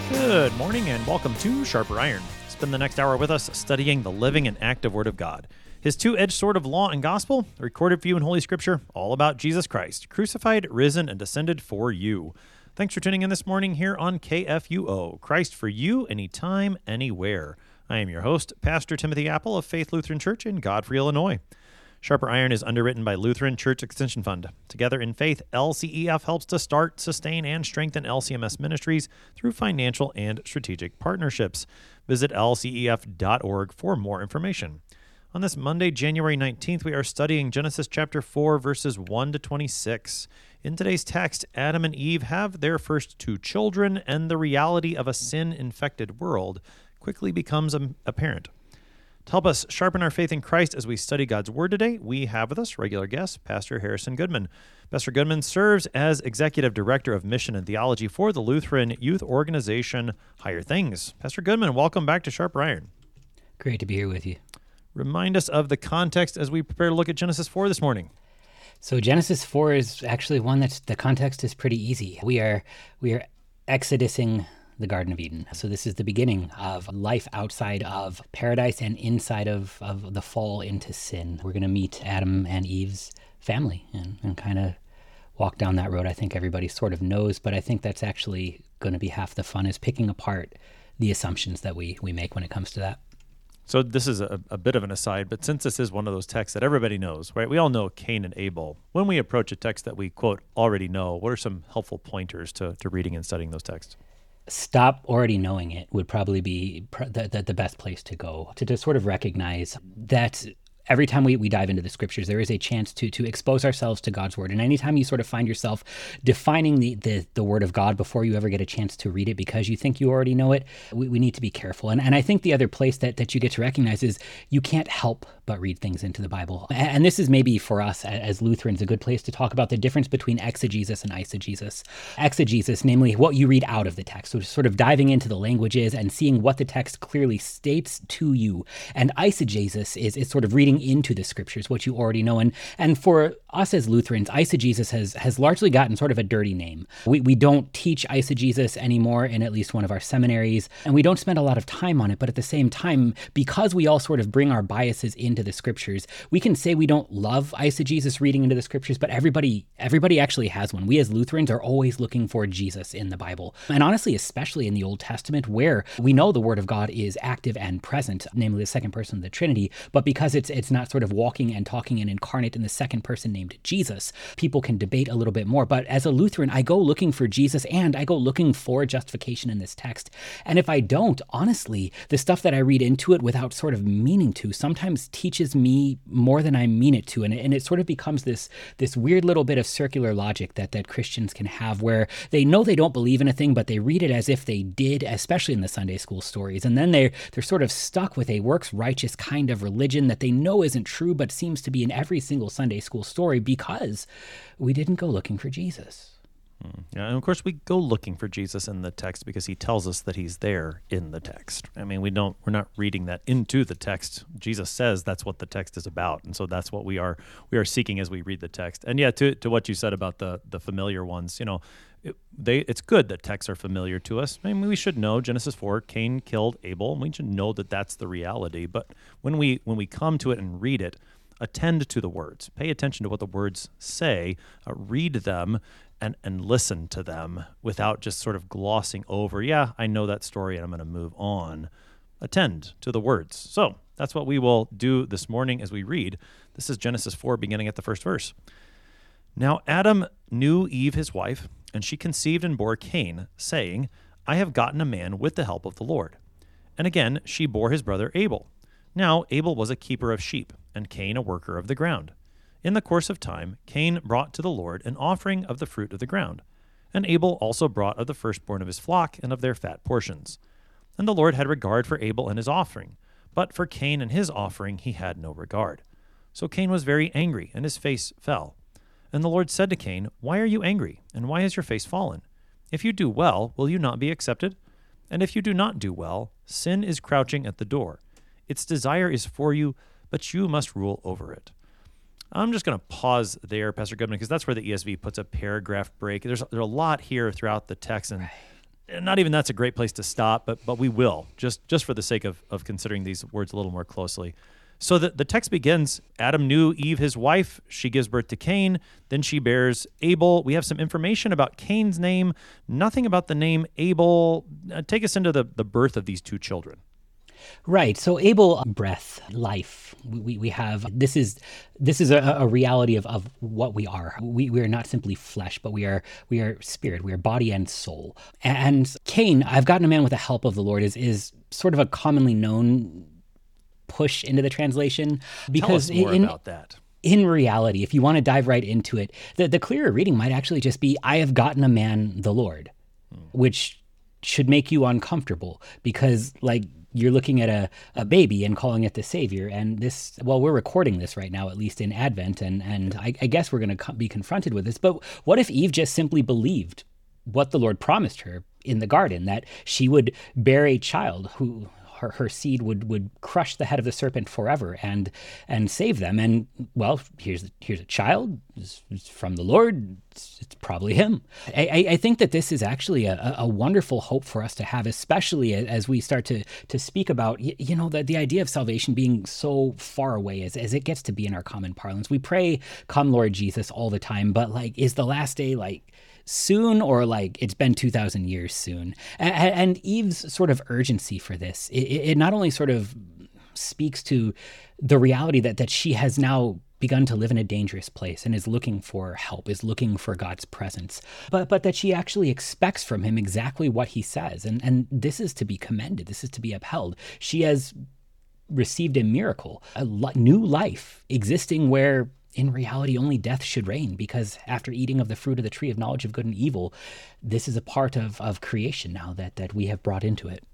Good morning and welcome to Sharper Iron. Spend the next hour with us studying the living and active Word of God. His two-edged sword of law and gospel, recorded for you in Holy Scripture, all about Jesus Christ, crucified, risen, and descended for you. Thanks for tuning in this morning here on KFUO, Christ for you, anytime, anywhere. I am your host, Pastor Timothy Apple of Faith Lutheran Church in Godfrey, Illinois. Sharper Iron is underwritten by Lutheran Church Extension Fund. Together in Faith, LCEF helps to start, sustain, and strengthen LCMS ministries through financial and strategic partnerships. Visit lcef.org for more information. On this Monday, January 19th, we are studying Genesis chapter 4, verses 1 to 26. In today's text, Adam and Eve have their first two children, and the reality of a sin-infected world quickly becomes apparent. To help us sharpen our faith in Christ as we study God's Word today, we have with us regular guest, Pastor Harrison Goodman. Pastor Goodman serves as Executive Director of Mission and Theology for the Lutheran youth organization Higher Things. Pastor Goodman, welcome back to Sharper Iron. Great to be here with you. Remind us of the context as we prepare to look at Genesis 4 this morning. So Genesis 4 is actually one that's, the context is pretty easy. We are exodusing the Garden of Eden. So this is the beginning of life outside of paradise and inside of the fall into sin. We're going to meet Adam and Eve's family and kind of walk down that road. I think everybody sort of knows, but I think that's actually going to be half the fun, is picking apart the assumptions that we make when it comes to that. So this is a bit of an aside, but since this is one of those texts that everybody knows, right? We all know Cain and Abel. When we approach a text that we, quote, already know, what are some helpful pointers to reading and studying those texts? Stop already knowing it would probably be the best place to go, to sort of recognize that every time we dive into the scriptures, there is a chance to expose ourselves to God's word. And anytime you sort of find yourself defining the word of God before you ever get a chance to read it because you think you already know it, we need to be careful. And I think the other place that you get to recognize is you can't help but read things into the Bible. And this is maybe for us as Lutherans a good place to talk about the difference between exegesis and eisegesis. Exegesis, namely what you read out of the text, so sort of diving into the languages and seeing what the text clearly states to you. And eisegesis is sort of reading into the scriptures, what you already know. And for us as Lutherans, eisegesis has largely gotten sort of a dirty name. We don't teach eisegesis anymore in at least one of our seminaries, and we don't spend a lot of time on it. But at the same time, because we all sort of bring our biases into the scriptures, we can say we don't love eisegesis reading into the scriptures, but everybody actually has one. We as Lutherans are always looking for Jesus in the Bible. And honestly, especially in the Old Testament, where we know the Word of God is active and present, namely the second person of the Trinity, but because it's not sort of walking and talking and incarnate in the second person named Jesus, people can debate a little bit more. But as a Lutheran, I go looking for Jesus and I go looking for justification in this text. And if I don't, honestly, the stuff that I read into it without sort of meaning to sometimes teaches me more than I mean it to. And it sort of becomes this weird little bit of circular logic that Christians can have, where they know they don't believe in a thing, but they read it as if they did, especially in the Sunday school stories. And then they're sort of stuck with a works righteous kind of religion that they know isn't true, but seems to be in every single Sunday school story because we didn't go looking for Jesus. Yeah, and of course we go looking for Jesus in the text because he tells us that he's there in the text. I mean, we're not reading that into the text. Jesus says that's what the text is about, and so that's what we are seeking as we read the text. And yeah, to what you said about the familiar ones, you know, it's good that texts are familiar to us. I mean, we should know Genesis 4, Cain killed Abel, and we should know that that's the reality. But when we come to it and read it, attend to the words. Pay attention to what the words say. Read them and listen to them without just sort of glossing over, yeah, I know that story and I'm going to move on. Attend to the words. So that's what we will do this morning as we read. This is Genesis 4, beginning at the first verse. Now Adam knew Eve his wife, and she conceived and bore Cain, saying, I have gotten a man with the help of the Lord. And again she bore his brother Abel. Now Abel was a keeper of sheep, and Cain a worker of the ground. In the course of time, Cain brought to the Lord an offering of the fruit of the ground. And Abel also brought of the firstborn of his flock and of their fat portions. And the Lord had regard for Abel and his offering, but for Cain and his offering he had no regard. So Cain was very angry, and his face fell. And the Lord said to Cain, Why are you angry, and why has your face fallen? If you do well, will you not be accepted? And if you do not do well, sin is crouching at the door. Its desire is for you, but you must rule over it. I'm just going to pause there, Pastor Goodman, because that's where the ESV puts a paragraph break. There's a lot here throughout the text, and not even that's a great place to stop, but we will, just for the sake of considering these words a little more closely. So the text begins, Adam knew Eve, his wife. She gives birth to Cain. Then she bears Abel. We have some information about Cain's name, nothing about the name Abel. Take us into the birth of these two children. Right. So Abel, breath, life. We have this is a reality of what we are. We are not simply flesh, but we are spirit. We are body and soul. And Cain, I've gotten a man with the help of the Lord is sort of a commonly known push into the translation, because tell us more about that. In reality, if you want to dive right into it, the clearer reading might actually just be, I have gotten a man, the Lord, which should make you uncomfortable, because like you're looking at a baby and calling it the Savior. And this, well, we're recording this right now, at least in Advent, and I guess we're going to be confronted with this. But what if Eve just simply believed what the Lord promised her in the garden, that she would bear a child who her seed would crush the head of the serpent forever and save them? And well, here's a child, it's from the Lord, it's probably him. I think that this is actually a wonderful hope for us to have, especially as we start to speak about, the idea of salvation being so far away as it gets to be in our common parlance. We pray, come Lord Jesus, all the time, but like, is the last day like soon, or like it's been 2,000 years soon? And Eve's sort of urgency for this, it not only sort of speaks to the reality that she has now begun to live in a dangerous place and is looking for help, is looking for God's presence, but that she actually expects from him exactly what he says. And this is to be commended. This is to be upheld. She has received a miracle, a new life existing where in reality, only death should reign, because after eating of the fruit of the tree of knowledge of good and evil, this is a part of creation now that we have brought into it.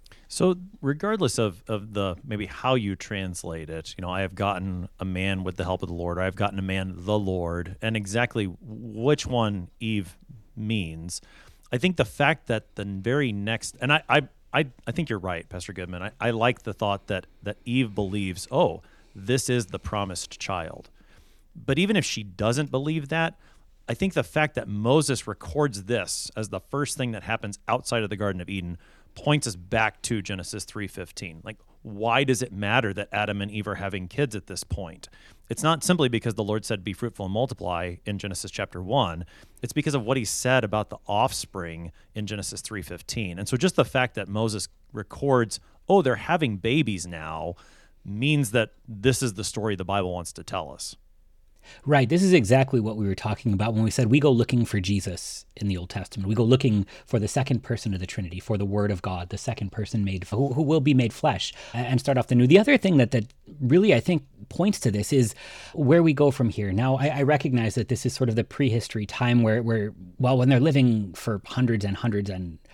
So regardless of the maybe how you translate it, I have gotten a man with the help of the Lord, or I've gotten a man the Lord, and exactly which one Eve means, I think the fact that the very next, and I think you're right, Pastor Goodman, I like the thought that Eve believes, oh, this is the promised child. But even if she doesn't believe that, I think the fact that Moses records this as the first thing that happens outside of the Garden of Eden points us back to Genesis 3:15. Like, why does it matter that Adam and Eve are having kids at this point? It's not simply because the Lord said, be fruitful and multiply in Genesis chapter 1. It's because of what he said about the offspring in Genesis 3:15. And so just the fact that Moses records, oh, they're having babies now, means that this is the story the Bible wants to tell us. Right. This is exactly what we were talking about when we said we go looking for Jesus in the Old Testament. We go looking for the second person of the Trinity, for the Word of God, the second person who will be made flesh, and start off the new. The other thing that really, I think, points to this is where we go from here. Now, I recognize that this is sort of the prehistory time where when they're living for hundreds and hundreds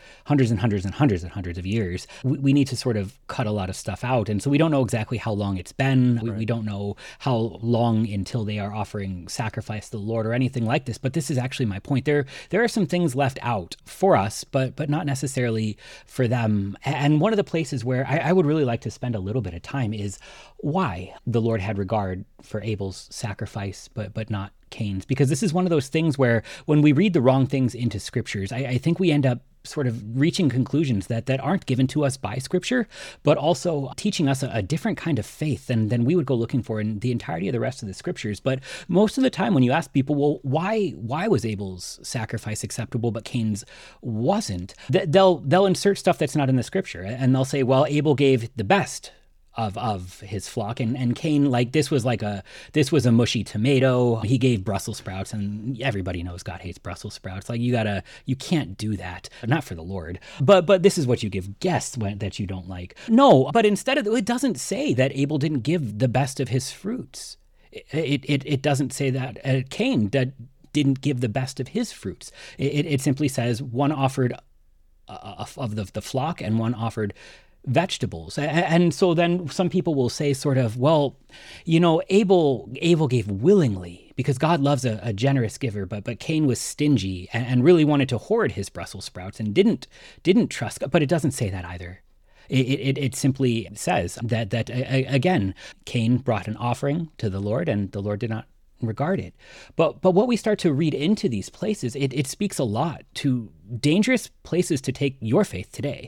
of years, we need to sort of cut a lot of stuff out. And so we don't know exactly how long it's been. Right. We don't know how long until they are offering sacrifice to the Lord or anything like this. But this is actually my point. There are some things left out for us, but not necessarily for them. And one of the places where I would really like to spend a little bit of time is why the Lord had regard for Abel's sacrifice, but not Cain's. Because this is one of those things where when we read the wrong things into scriptures, I think we end up sort of reaching conclusions that aren't given to us by Scripture, but also teaching us a different kind of faith than we would go looking for in the entirety of the rest of the Scriptures. But most of the time when you ask people, well, why was Abel's sacrifice acceptable but Cain's wasn't, they'll insert stuff that's not in the Scripture, and they'll say, well, Abel gave the best of his flock, and Cain, like, this was a mushy tomato. He gave Brussels sprouts, and everybody knows God hates Brussels sprouts. Like, you can't do that, not for the Lord. But this is what you give guests that you don't like. No, but instead of it doesn't say that Abel didn't give the best of his fruits. It doesn't say that Cain didn't give the best of his fruits. It simply says one offered of the flock and one offered vegetables. And so then some people will say sort of, well, Abel gave willingly because God loves a generous giver, but Cain was stingy and really wanted to hoard his Brussels sprouts and didn't trust God. But it doesn't say that either. It simply says that again, Cain brought an offering to the Lord, and the Lord did not regard it. But what we start to read into these places, it speaks a lot to dangerous places to take your faith today.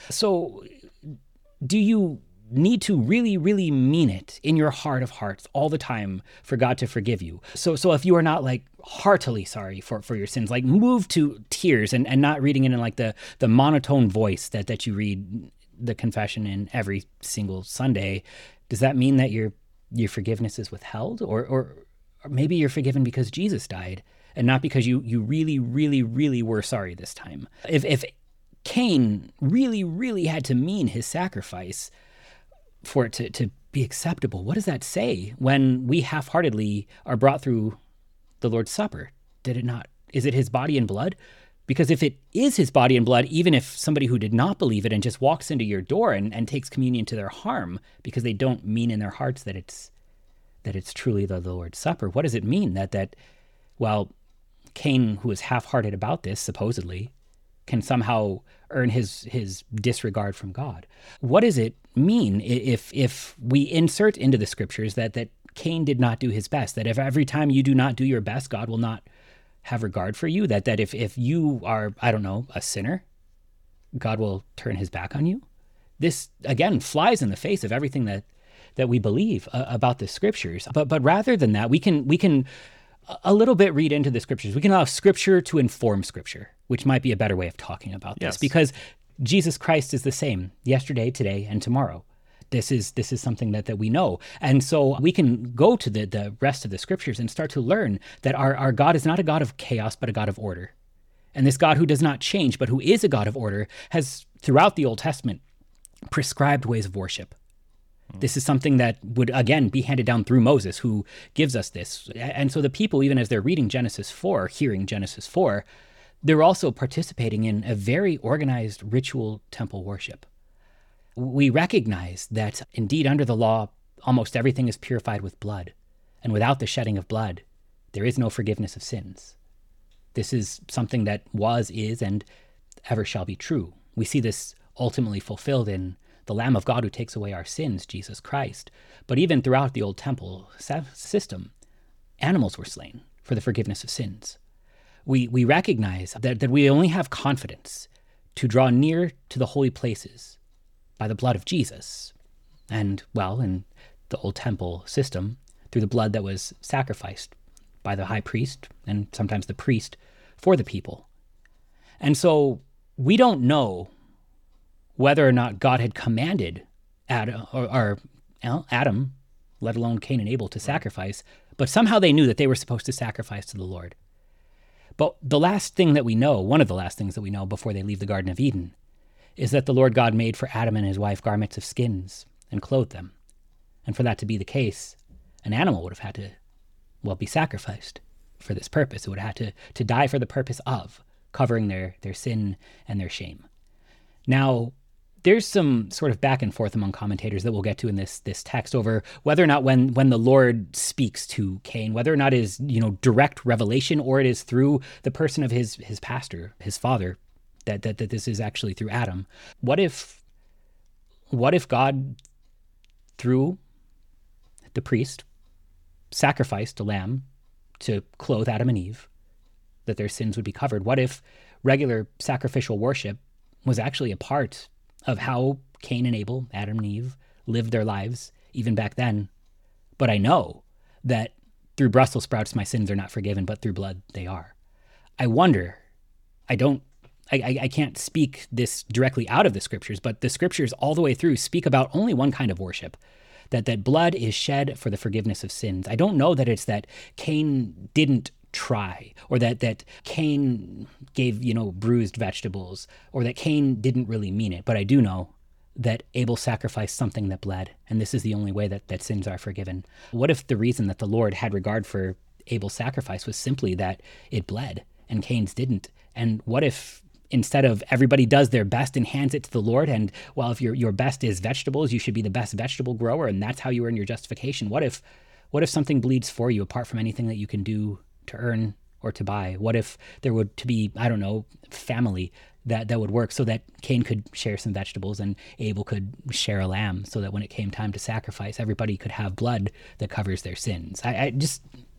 So do you need to really, really mean it in your heart of hearts all the time for God to forgive you? So if you are not like heartily sorry for your sins, like moved to tears and not reading it in like the monotone voice that you read the confession in every single Sunday, does that mean that your forgiveness is withheld? Or maybe you're forgiven because Jesus died and not because you really, really, really were sorry this time. If Cain really, really had to mean his sacrifice for it to be acceptable, what does that say when we half-heartedly are brought through the Lord's Supper? Did it not? Is it his body and blood? Because if it is his body and blood, even if somebody who did not believe it and just walks into your door and takes communion to their harm because they don't mean in their hearts that it's truly the Lord's Supper, what does it mean that while Cain, who is half-hearted about this, supposedly, can somehow earn his disregard from God? What does it mean if we insert into the scriptures that Cain did not do his best, that if every time you do not do your best, God will not have regard for you, that if you are, I don't know, a sinner, God will turn his back on you? This, again, flies in the face of everything that we believe about the scriptures. But rather than that, we can a little bit read into the scriptures. We can allow scripture to inform scripture, which might be a better way of talking about this, because Jesus Christ is the same yesterday, today, and tomorrow. This is something that we know. And so we can go to the rest of the scriptures and start to learn that our God is not a God of chaos, but a God of order. And this God who does not change, but who is a God of order, has throughout the Old Testament prescribed ways of worship. This is something that would, again, be handed down through Moses, who gives us this. And so the people, even as they're reading Genesis 4, hearing Genesis 4, they're also participating in a very organized ritual temple worship. We recognize that, indeed, under the law, almost everything is purified with blood. And without the shedding of blood, there is no forgiveness of sins. This is something that was, is, and ever shall be true. We see this ultimately fulfilled in the Lamb of God who takes away our sins, Jesus Christ. But even throughout the old temple system, animals were slain for the forgiveness of sins. We recognize that we only have confidence to draw near to the holy places by the blood of Jesus. And, well, in the old temple system, through the blood that was sacrificed by the high priest and sometimes the priest for the people. And so we don't know whether or not God had commanded Adam, Adam, let alone Cain and Abel, to sacrifice, but somehow they knew that they were supposed to sacrifice to the Lord. But the last thing that we know, one of the last things that we know before they leave the Garden of Eden, is that the Lord God made for Adam and his wife garments of skins and clothed them. And for that to be the case, an animal would have had to, be sacrificed for this purpose. It would have had to die for the purpose of covering their sin and their shame. Now, there's some sort of back and forth among commentators that we'll get to in this text over whether or not when the Lord speaks to Cain, whether or not it is, direct revelation, or it is through the person of his pastor, his father, that this is actually through Adam. What if God, through the priest, sacrificed a lamb to clothe Adam and Eve, that their sins would be covered? What if regular sacrificial worship was actually a part of how Cain and Abel, Adam and Eve, lived their lives even back then? But I know that through Brussels sprouts my sins are not forgiven, but through blood they are. I wonder, I can't speak this directly out of the scriptures, but the scriptures all the way through speak about only one kind of worship, that blood is shed for the forgiveness of sins. I don't know that it's that Cain didn't try, or that Cain gave, bruised vegetables, or that Cain didn't really mean it. But I do know that Abel sacrificed something that bled, and this is the only way that sins are forgiven. What if the reason that the Lord had regard for Abel's sacrifice was simply that it bled and Cain's didn't? And what if instead of everybody does their best and hands it to the Lord, and, well, if your best is vegetables, you should be the best vegetable grower, and that's how you earn your justification? What if something bleeds for you apart from anything that you can do to earn or to buy? What if there would to be, family that would work so that Cain could share some vegetables and Abel could share a lamb, so that when it came time to sacrifice, everybody could have blood that covers their sins? I just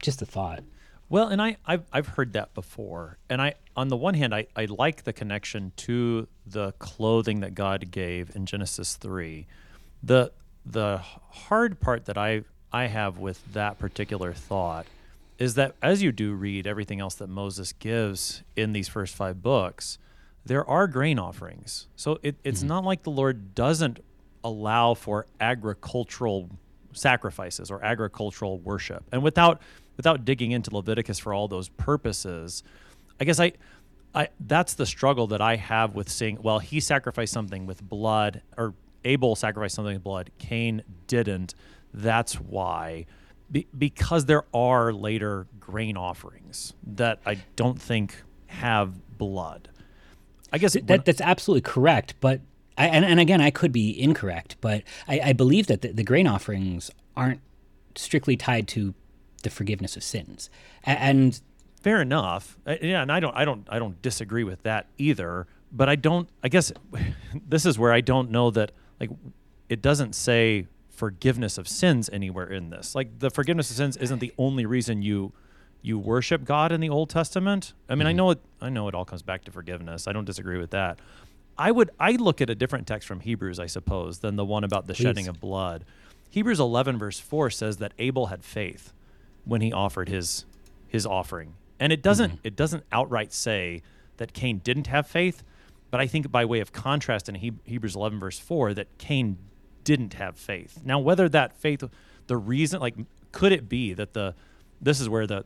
Just a thought. Well, and I've heard that before, and on the one hand, I like the connection to the clothing that God gave in Genesis 3. The hard part that I have with that particular thought is that as you do read everything else that Moses gives in these first 5 books, there are grain offerings. So it's not like the Lord doesn't allow for agricultural sacrifices or agricultural worship. And without digging into Leviticus for all those purposes, I guess I that's the struggle that I have with saying, well, he sacrificed something with blood, or Abel sacrificed something with blood, Cain didn't. That's why. Because there are later grain offerings that I don't think have blood. I guess that's absolutely correct, but and again, I could be incorrect, but I believe that the grain offerings aren't strictly tied to the forgiveness of sins. And fair enough, yeah, and I don't disagree with that either. But I guess this is where I don't know that, like, it doesn't say forgiveness of sins anywhere in this. Like, the forgiveness of sins isn't the only reason you worship God in the Old Testament. I mean, I know it all comes back to forgiveness. I don't disagree with that. I look at a different text from Hebrews, I suppose, than the one about the shedding of blood. Hebrews 11 verse 4 says that Abel had faith when he offered his offering. And it doesn't outright say that Cain didn't have faith, but I think by way of contrast in Hebrews 11 verse 4 that Cain didn't have faith. Now, whether that faith, the reason, like, could it be that this is where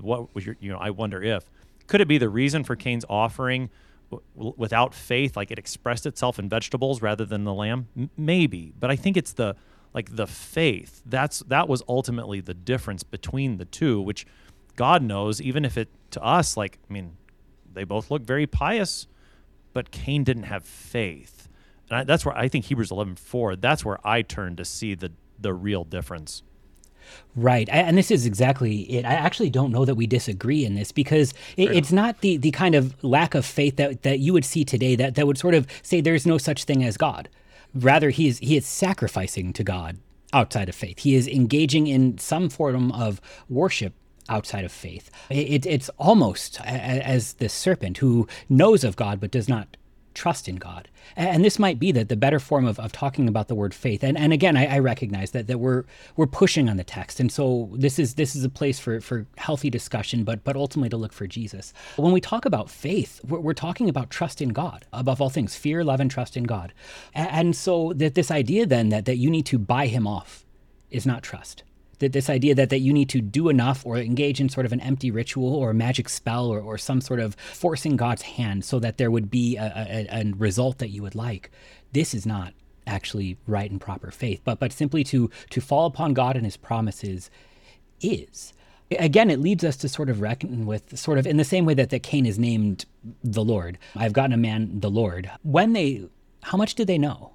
I wonder if, could it be the reason for Cain's offering without faith, like it expressed itself in vegetables rather than the lamb? Maybe, but I think it's the faith. That was ultimately the difference between the two, which God knows, even if it, to us, like, I mean, they both look very pious, but Cain didn't have faith. And that's where I think Hebrews 11:4, that's where I turn to see the real difference. Right. And this is exactly it. I actually don't know that we disagree in this, because it's not the kind of lack of faith that you would see today that would sort of say there's no such thing as God. Rather, he is sacrificing to God outside of faith. He is engaging in some form of worship outside of faith. It's almost as the serpent who knows of God but does not trust in God. And this might be the better form of talking about the word faith. And again, I recognize that we're pushing on the text. And so this is a place for healthy discussion, but ultimately to look for Jesus. When we talk about faith, we're talking about trust in God. Above all things, fear, love, and trust in God. And so that this idea then that you need to buy him off is not trust. That this idea that you need to do enough or engage in sort of an empty ritual or a magic spell or some sort of forcing God's hand so that there would be a result that you would like, this is not actually right and proper faith. But simply to fall upon God and his promises is. Again, it leads us to sort of reckon with sort of in the same way that Cain is named the Lord. I've gotten a man the Lord. How much did they know?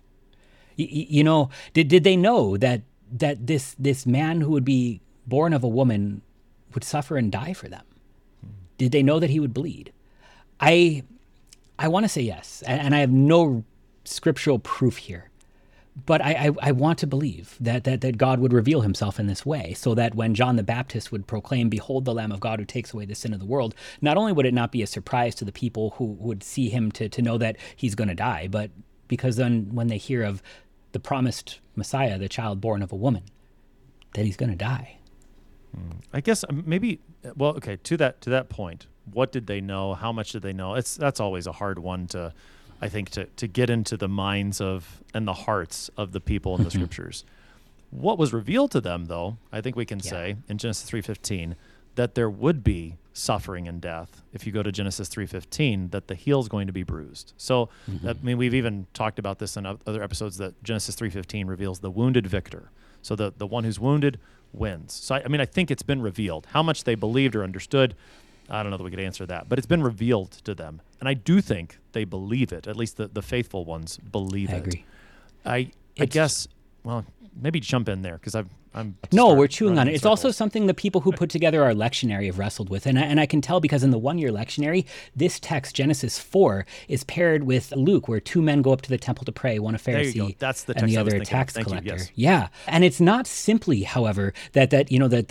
Did they know that this man who would be born of a woman would suffer and die for them? Did they know that he would bleed? I want to say yes, and I have no scriptural proof here, but I want to believe that God would reveal himself in this way, so that when John the Baptist would proclaim, "Behold the Lamb of God who takes away the sin of the world," not only would it not be a surprise to the people who would see him to know that he's going to die, but because then when they hear of the promised Messiah, the child born of a woman, that he's going to die. I guess maybe, well, okay, to that point, what did they know? How much did they know? That's always a hard one to get into the minds of and the hearts of the people in the scriptures. What was revealed to them, though, I think we can say in Genesis 3:15 that there would be suffering and death. If you go to Genesis 3:15, that the heel's going to be bruised. So, we've even talked about this in other episodes, that Genesis 3:15 reveals the wounded victor. So the one who's wounded wins. So, I think it's been revealed. How much they believed or understood, I don't know that we could answer that, but it's been revealed to them. And I do think they believe it. At least the faithful ones believe it. I agree. I guess, well, maybe jump in there, because we're chewing on it. It's also something the people who put together our lectionary have wrestled with. And I can tell, because in the one-year lectionary, this text, Genesis 4, is paired with Luke, where two men go up to the temple to pray, one a Pharisee That's the text and the other a tax collector. Yeah. And it's not simply, however, that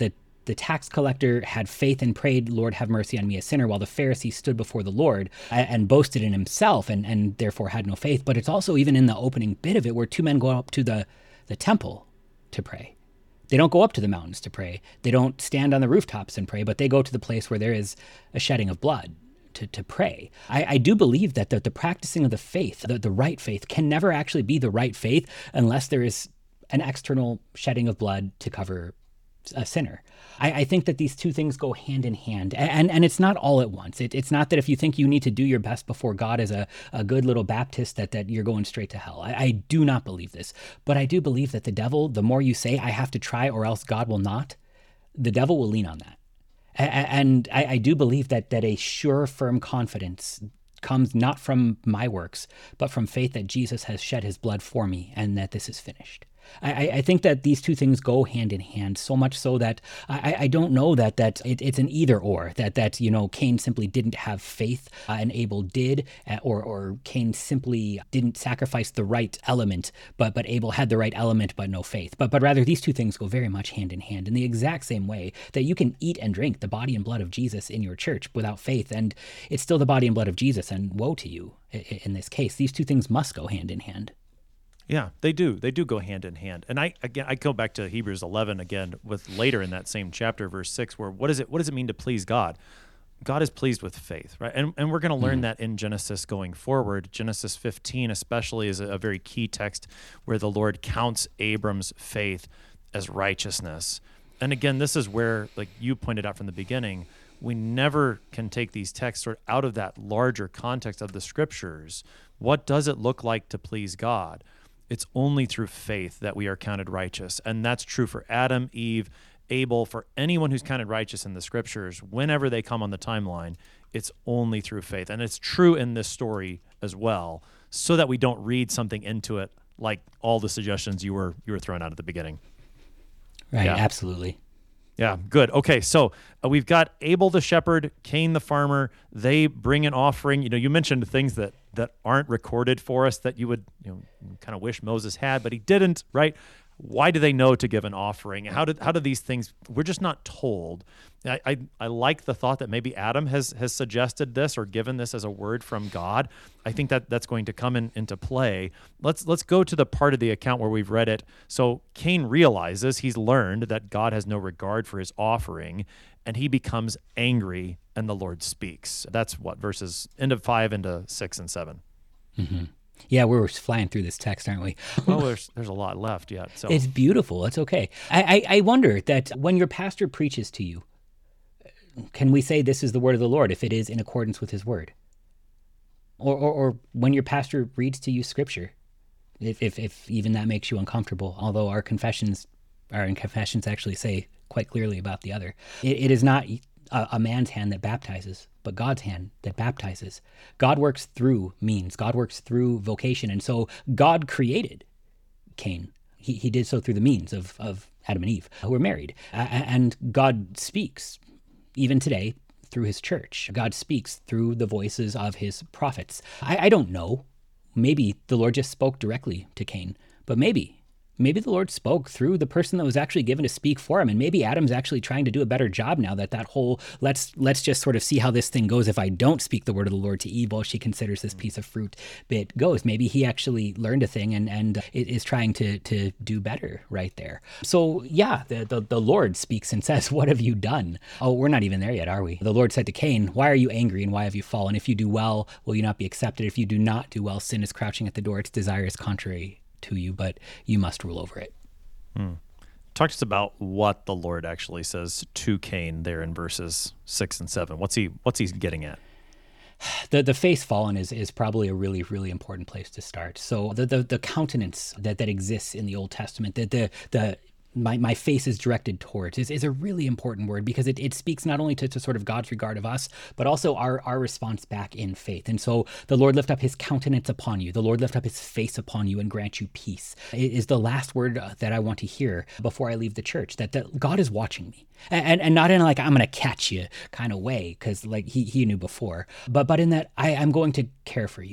the tax collector had faith and prayed, Lord, have mercy on me, a sinner, while the Pharisee stood before the Lord and boasted in himself and therefore had no faith. But it's also even in the opening bit of it where two men go up to the temple to pray. They don't go up to the mountains to pray. They don't stand on the rooftops and pray, but they go to the place where there is a shedding of blood to pray. I do believe that the practicing of the faith, the right faith, can never actually be the right faith unless there is an external shedding of blood to cover a sinner. I think that these two things go hand in hand, and it's not all at once. It's not that if you think you need to do your best before God as a good little Baptist that you're going straight to hell. I do not believe this, but I do believe that the devil, the more you say, I have to try or else God will not, the devil will lean on that. And I do believe that a sure, firm confidence comes not from my works, but from faith that Jesus has shed his blood for me and that this is finished. I think that these two things go hand in hand, so much so that I don't know that it's an either or, that Cain simply didn't have faith and Abel did, or Cain simply didn't sacrifice the right element, but Abel had the right element but no faith. But rather these two things go very much hand in hand in the exact same way that you can eat and drink the body and blood of Jesus in your church without faith, and it's still the body and blood of Jesus, and woe to you in this case. These two things must go hand in hand. Yeah, they do. They do go hand in hand. And I go back to Hebrews 11 again with later in that same chapter, verse 6, where what does it mean to please God? God is pleased with faith, right? And we're going to learn that in Genesis going forward. Genesis 15 especially is a very key text where the Lord counts Abram's faith as righteousness. And again, this is where, like you pointed out from the beginning, we never can take these texts sort of out of that larger context of the scriptures. What does it look like to please God? It's only through faith that we are counted righteous. And that's true for Adam, Eve, Abel, for anyone who's counted righteous in the scriptures. Whenever they come on the timeline, it's only through faith. And it's true in this story as well, so that we don't read something into it like all the suggestions you were throwing out at the beginning. Right, yeah. Absolutely. Yeah, good. Okay, so we've got Abel the shepherd, Cain the farmer. They bring an offering. You mentioned things that aren't recorded for us that you would kind of wish Moses had, but he didn't, right? Why do they know to give an offering? How do these things? We're just not told. I like the thought that maybe Adam has suggested this or given this as a word from God. I think that's going to come into play. Let's go to the part of the account where we've read it. So Cain realizes he's learned that God has no regard for his offering, and he becomes angry, and the Lord speaks. That's what verses end of 5 into 6 and 7. Mm-hmm. Yeah, we're flying through this text, aren't we? Well, there's a lot left yet. So it's beautiful. It's okay. I wonder that when your pastor preaches to you, can we say this is the word of the Lord if it is in accordance with his word? Or when your pastor reads to you scripture, if even that makes you uncomfortable, although our confessions actually say quite clearly about the other. It is not a man's hand that baptizes, but God's hand that baptizes. God works through means. God works through vocation. And so God created Cain. He did so through the means of Adam and Eve, who were married. And God speaks, even today, through his church. God speaks through the voices of his prophets. I don't know. Maybe the Lord just spoke directly to Cain, but maybe the Lord spoke through the person that was actually given to speak for him. And maybe Adam's actually trying to do a better job now that whole, let's just sort of see how this thing goes if I don't speak the word of the Lord to Eve while she considers this piece of fruit bit goes. Maybe he actually learned a thing and is trying to do better right there. So yeah, the Lord speaks and says, what have you done? Oh, we're not even there yet, are we? The Lord said to Cain, why are you angry and why have you fallen? If you do well, will you not be accepted? If you do not do well, sin is crouching at the door. Its desire is contrary to you, but you must rule over it. Talk to us about what the Lord actually says to Cain there in verses 6 and 7. What's he getting at? The face fallen is probably a really, really important place to start. So the countenance that exists in the Old Testament, that my face is directed towards is a really important word because it speaks not only to sort of God's regard of us, but also our response back in faith. And so the Lord lift up his countenance upon you. The Lord lift up his face upon you and grant you peace. It is the last word that I want to hear before I leave the church, that God is watching me. And not in like, I'm going to catch you kind of way, because like he knew before, but in that I'm going to care for you.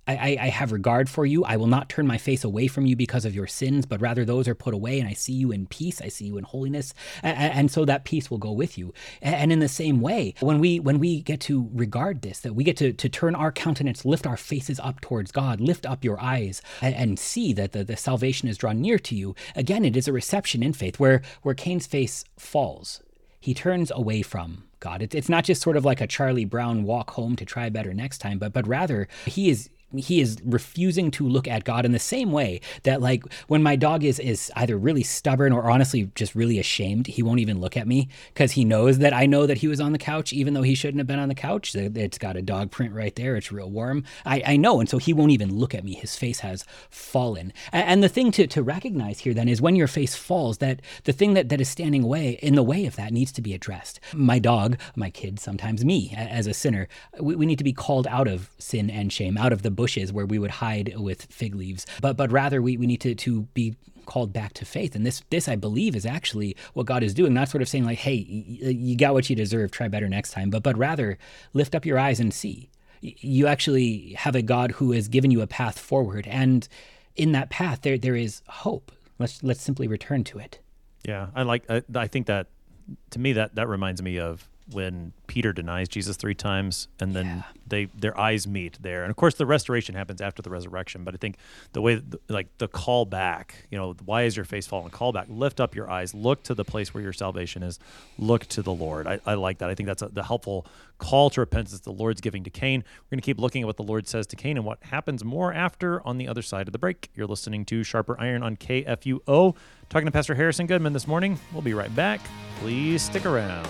I have regard for you. I will not turn my face away from you because of your sins, but rather those are put away, and I see you in peace. I see you in holiness, and so that peace will go with you. And in the same way, when we get to regard this, that we get to turn our countenance, lift our faces up towards God, lift up your eyes, and see that the salvation is drawn near to you. Again, it is a reception in faith where Cain's face falls. He turns away from God. It's not just sort of like a Charlie Brown walk home to try better next time, but rather he is refusing to look at God in the same way that, like, when my dog is either really stubborn or honestly just really ashamed, he won't even look at me because he knows that I know that he was on the couch, even though he shouldn't have been on the couch. It's got a dog print right there. It's real warm. I know. And so he won't even look at me. His face has fallen. And the thing to recognize here then is when your face falls, that the thing that is standing in the way of that needs to be addressed. My dog, my kid, sometimes me as a sinner, we need to be called out of sin and shame, out of the bushes where we would hide with fig leaves, but rather we need to be called back to faith. And this I believe is actually what God is doing, not sort of saying like, hey, you got what you deserve, try better next time, but rather lift up your eyes and see. You actually have a God who has given you a path forward, and in that path there is hope. Let's simply return to it. Yeah, I think that, to me, that reminds me of when Peter denies Jesus 3 times, and then their eyes meet there. And of course, the restoration happens after the resurrection. But I think the way, the call back, why is your face fallen? Call back, lift up your eyes, look to the place where your salvation is, look to the Lord. I like that. I think that's the helpful call to repentance the Lord's giving to Cain. We're going to keep looking at what the Lord says to Cain and what happens more after on the other side of the break. You're listening to Sharper Iron on KFUO. Talking to Pastor Harrison Goodman this morning. We'll be right back. Please stick around.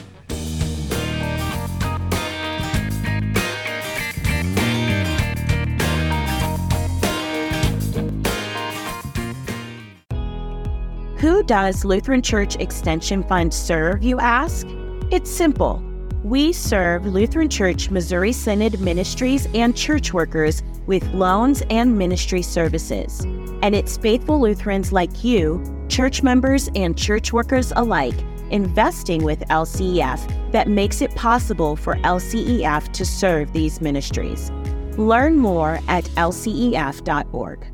Who does Lutheran Church Extension Fund serve, you ask? It's simple. We serve Lutheran Church Missouri Synod ministries and church workers with loans and ministry services. And it's faithful Lutherans like you, church members and church workers alike, investing with LCEF that makes it possible for LCEF to serve these ministries. Learn more at lcef.org.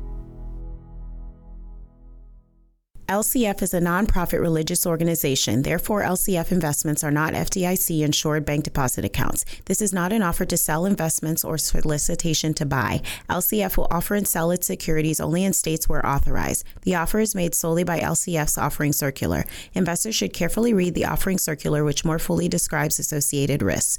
LCF is a nonprofit religious organization. Therefore, LCF investments are not FDIC-insured bank deposit accounts. This is not an offer to sell investments or solicitation to buy. LCF will offer and sell its securities only in states where authorized. The offer is made solely by LCF's offering circular. Investors should carefully read the offering circular, which more fully describes associated risks.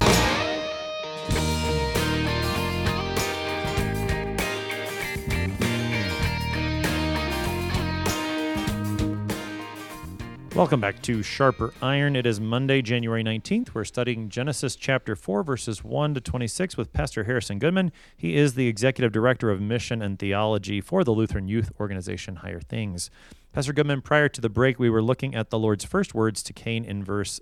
Welcome back to Sharper Iron. It is Monday, January 19th. We're studying Genesis chapter 4, verses 1 to 26 with Pastor Harrison Goodman. He is the Executive Director of Mission and Theology for the Lutheran Youth Organization Higher Things. Pastor Goodman, prior to the break, we were looking at the Lord's first words to Cain in verse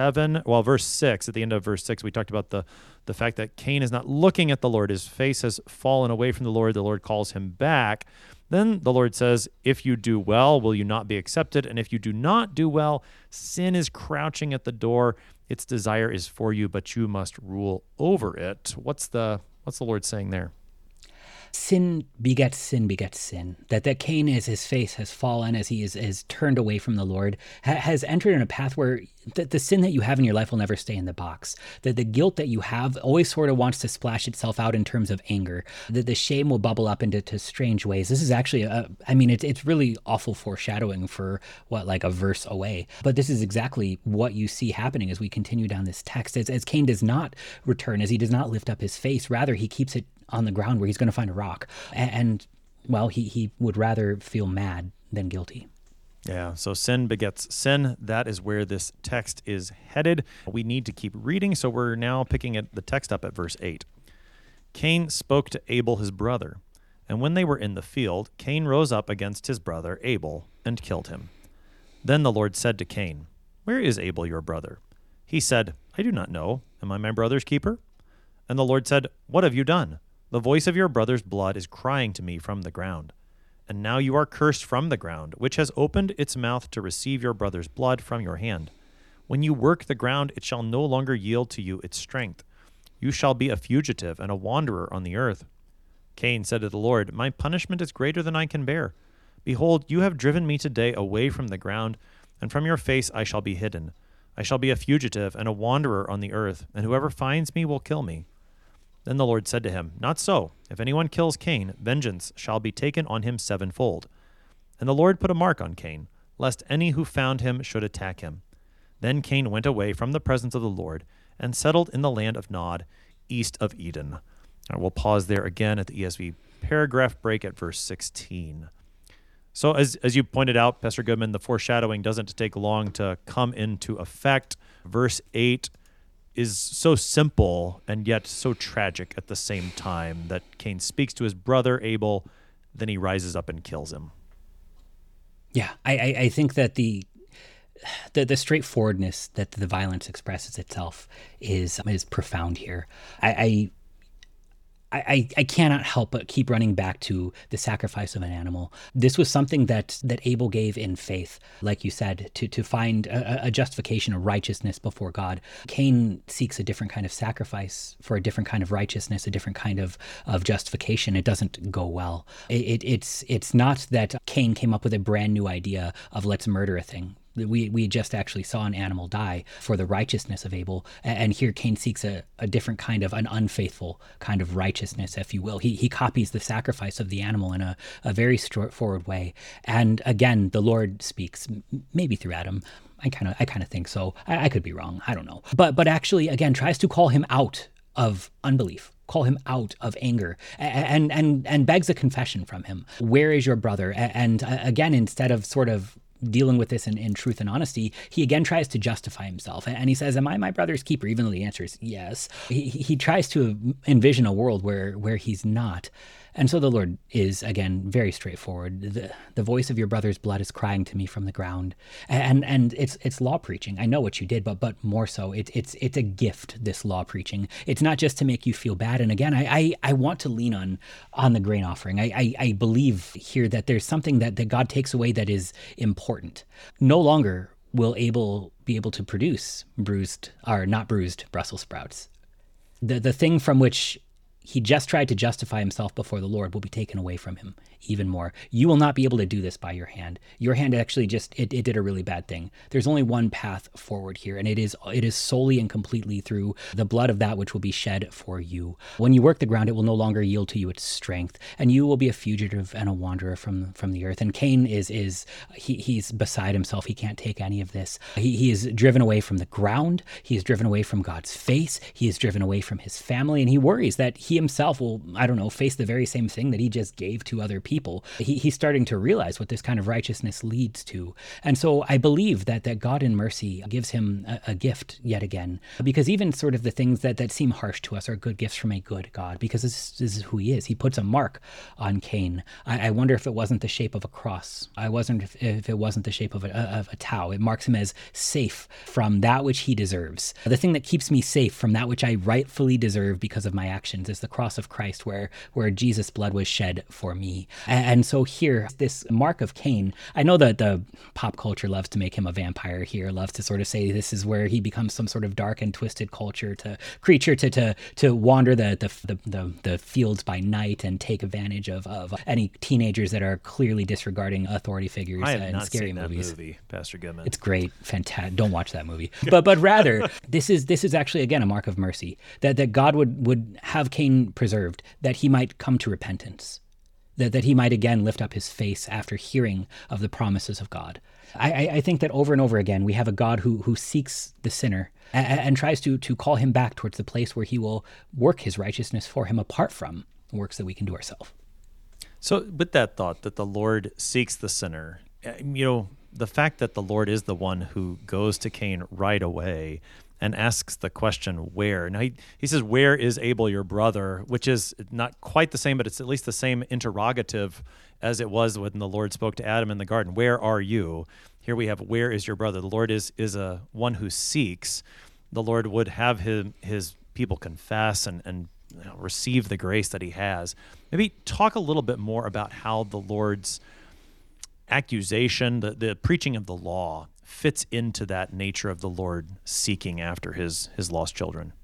6. At the end of verse 6, we talked about the fact that Cain is not looking at the Lord. His face has fallen away from the Lord. The Lord calls him back. Then the Lord says, if you do well, will you not be accepted? And if you do not do well, sin is crouching at the door. Its desire is for you, but you must rule over it. What's the Lord saying there? Sin begets sin begets sin. That Cain, as his face has fallen, as he is turned away from the Lord, has entered in a path where the sin that you have in your life will never stay in the box. That the guilt that you have always sort of wants to splash itself out in terms of anger. That the shame will bubble up into strange ways. This is actually, it's really awful foreshadowing for like a verse away. But this is exactly what you see happening as we continue down this text. As Cain does not return, as he does not lift up his face, rather he keeps it on the ground where he's going to find a rock. And he would rather feel mad than guilty. Yeah, so sin begets sin. That is where this text is headed. We need to keep reading, so we're now picking the text up at verse 8. Cain spoke to Abel his brother, and when they were in the field, Cain rose up against his brother Abel and killed him. Then the Lord said to Cain, "Where is Abel your brother?" He said, "I do not know. Am I my brother's keeper?" And the Lord said, "What have you done? The voice of your brother's blood is crying to me from the ground. And now you are cursed from the ground, which has opened its mouth to receive your brother's blood from your hand. When you work the ground, it shall no longer yield to you its strength. You shall be a fugitive and a wanderer on the earth." Cain said to the Lord, "My punishment is greater than I can bear. Behold, you have driven me today away from the ground, and from your face I shall be hidden. I shall be a fugitive and a wanderer on the earth, and whoever finds me will kill me." Then the Lord said to him, "Not so. If anyone kills Cain, vengeance shall be taken on him sevenfold." And the Lord put a mark on Cain, lest any who found him should attack him. Then Cain went away from the presence of the Lord and settled in the land of Nod, east of Eden. All right, we'll pause there again at the ESV paragraph break at verse 16. So as you pointed out, Pastor Goodman, the foreshadowing doesn't take long to come into effect. Verse 8 is so simple and yet so tragic at the same time, that Cain speaks to his brother Abel, then he rises up and kills him. Yeah, I think that the straightforwardness that the violence expresses itself is profound here. I cannot help but keep running back to the sacrifice of an animal. This was something that Abel gave in faith, like you said, to find a justification, a righteousness before God. Cain seeks a different kind of sacrifice for a different kind of righteousness, a different kind of justification. It doesn't go well. It's not that Cain came up with a brand new idea of let's murder a thing. We just actually saw an animal die for the righteousness of Abel. And here Cain seeks a different kind of, an unfaithful kind of righteousness, if you will. He copies the sacrifice of the animal in a very straightforward way. And again, the Lord speaks, maybe through Adam. I kind of think so. I could be wrong. I don't know. But actually, again, tries to call him out of unbelief, call him out of anger, and begs a confession from him. Where is your brother? And again, instead of sort of dealing with this in truth and honesty, he again tries to justify himself. And he says, "Am I my brother's keeper?" Even though the answer is yes. He tries to envision a world where he's not. And so the Lord is, again, very straightforward. The voice of your brother's blood is crying to me from the ground. And it's law preaching. I know what you did, but more so, it's a gift, this law preaching. It's not just to make you feel bad. And again, I want to lean on the grain offering. I believe here that there's something that God takes away that is important. No longer will Abel be able to produce not bruised Brussels sprouts. The thing from which he just tried to justify himself before the Lord will be taken away from him even more. You will not be able to do this by your hand. Your hand actually it did a really bad thing. There's only one path forward here, and it is solely and completely through the blood of that which will be shed for you. When you work the ground, it will no longer yield to you its strength, and you will be a fugitive and a wanderer from the earth. And Cain he's beside himself. He can't take any of this. He is driven away from the ground. He is driven away from God's face. He is driven away from his family, and he worries that he himself will, face the very same thing that he just gave to other people. He's starting to realize what this kind of righteousness leads to. And so I believe that God in mercy gives him a gift yet again, because even sort of the things that seem harsh to us are good gifts from a good God, because this is who he is. He puts a mark on Cain. I wonder if it wasn't the shape of a cross. I wonder if it wasn't the shape of a tau. It marks him as safe from that which he deserves. The thing that keeps me safe from that which I rightfully deserve because of my actions is the cross of Christ, where Jesus' blood was shed for me. And so here, this mark of Cain, I know that the pop culture loves to make him a vampire here, loves to sort of say this is where he becomes some sort of dark and twisted creature to wander the fields by night and take advantage of any teenagers that are clearly disregarding authority figures in scary movies. That movie, Pastor Goodman. It's great, fantastic. Don't watch that movie. But rather, this is actually again a mark of mercy, that God would have Cain preserved, that he might come to repentance, that he might again lift up his face after hearing of the promises of God. I think that over and over again, we have a God who seeks the sinner and tries to call him back towards the place where he will work his righteousness for him apart from works that we can do ourselves. So with that thought that the Lord seeks the sinner, the fact that the Lord is the one who goes to Cain right away and asks the question, where? Now, he says, where is Abel, your brother? Which is not quite the same, but it's at least the same interrogative as it was when the Lord spoke to Adam in the garden. Where are you? Here we have, where is your brother? The Lord is a one who seeks. The Lord would have his people confess and receive the grace that he has. Maybe talk a little bit more about how the Lord's accusation, the preaching of the law, fits into that nature of the Lord seeking after his lost children.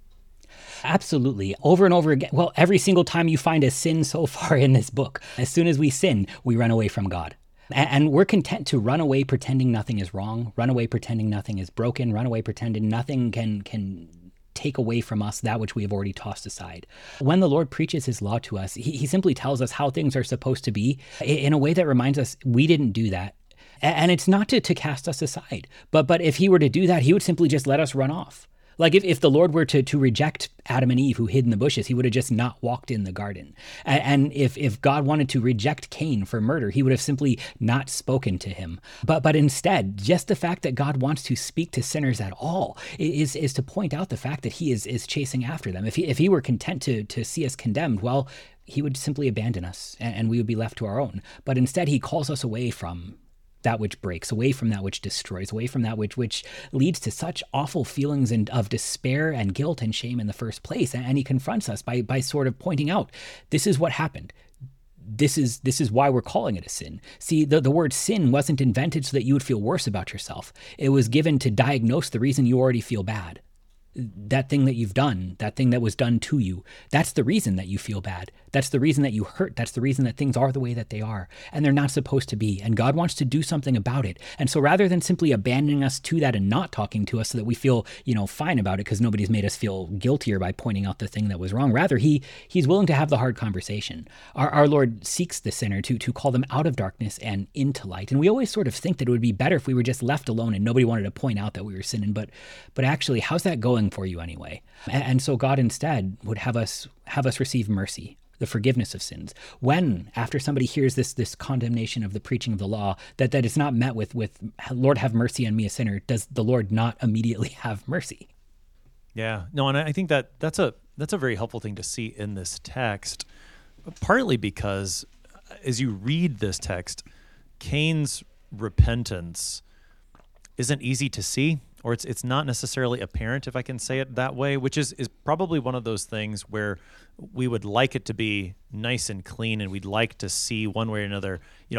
Absolutely. Over and over again. Well, every single time you find a sin so far in this book, as soon as we sin, we run away from God. And we're content to run away pretending nothing is wrong, run away pretending nothing is broken, run away pretending nothing can take away from us that which we have already tossed aside. When the Lord preaches his law to us, he simply tells us how things are supposed to be in a way that reminds us we didn't do that. And it's not to cast us aside, but if he were to do that, he would simply just let us run off. Like if the Lord were to reject Adam and Eve who hid in the bushes, he would have just not walked in the garden. And if God wanted to reject Cain for murder, he would have simply not spoken to him. But instead, just the fact that God wants to speak to sinners at all is to point out the fact that he is chasing after them. If he were content to see us condemned, well, he would simply abandon us and we would be left to our own. But instead, he calls us away from that which breaks, away from that which destroys, away from that which leads to such awful feelings of despair and guilt and shame in the first place. And he confronts us by sort of pointing out, this is what happened. This is why we're calling it a sin. See, the word sin wasn't invented so that you would feel worse about yourself. It was given to diagnose the reason you already feel bad. That thing that you've done, that thing that was done to you, that's the reason that you feel bad. That's the reason that you hurt. That's the reason that things are the way that they are. And they're not supposed to be. And God wants to do something about it. And so rather than simply abandoning us to that and not talking to us so that we feel, fine about it because nobody's made us feel guiltier by pointing out the thing that was wrong, rather he's willing to have the hard conversation. Our Lord seeks the sinner to call them out of darkness and into light. And we always sort of think that it would be better if we were just left alone and nobody wanted to point out that we were sinning. But actually, how's that going for you anyway? And so God instead would have us receive mercy, the forgiveness of sins. When, after somebody hears this condemnation of the preaching of the law, that it's not met with Lord, have mercy on me, a sinner, does the Lord not immediately have mercy? Yeah, no, and I think that's a very helpful thing to see in this text, partly because as you read this text, Cain's repentance isn't easy to see, or it's not necessarily apparent, if I can say it that way, which is probably one of those things where we would like it to be nice and clean, and we'd like to see one way or another,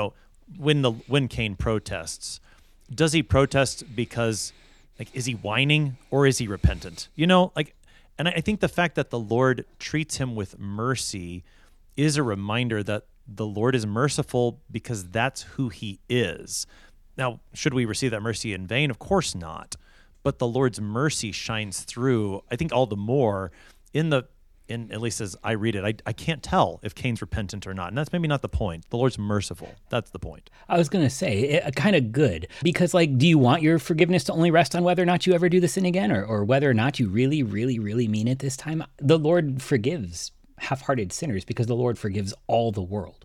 when Cain protests, does he protest because, is he whining or is he repentant? And I think the fact that the Lord treats him with mercy is a reminder that the Lord is merciful because that's who he is. Now, should we receive that mercy in vain? Of course not. But the Lord's mercy shines through, I think, all the more in at least as I read it. I can't tell if Cain's repentant or not. And that's maybe not the point. The Lord's merciful. That's the point. I was going to say, kind of good. Because, do you want your forgiveness to only rest on whether or not you ever do the sin again? Or whether or not you really, really, really mean it this time? The Lord forgives half-hearted sinners because the Lord forgives all the world.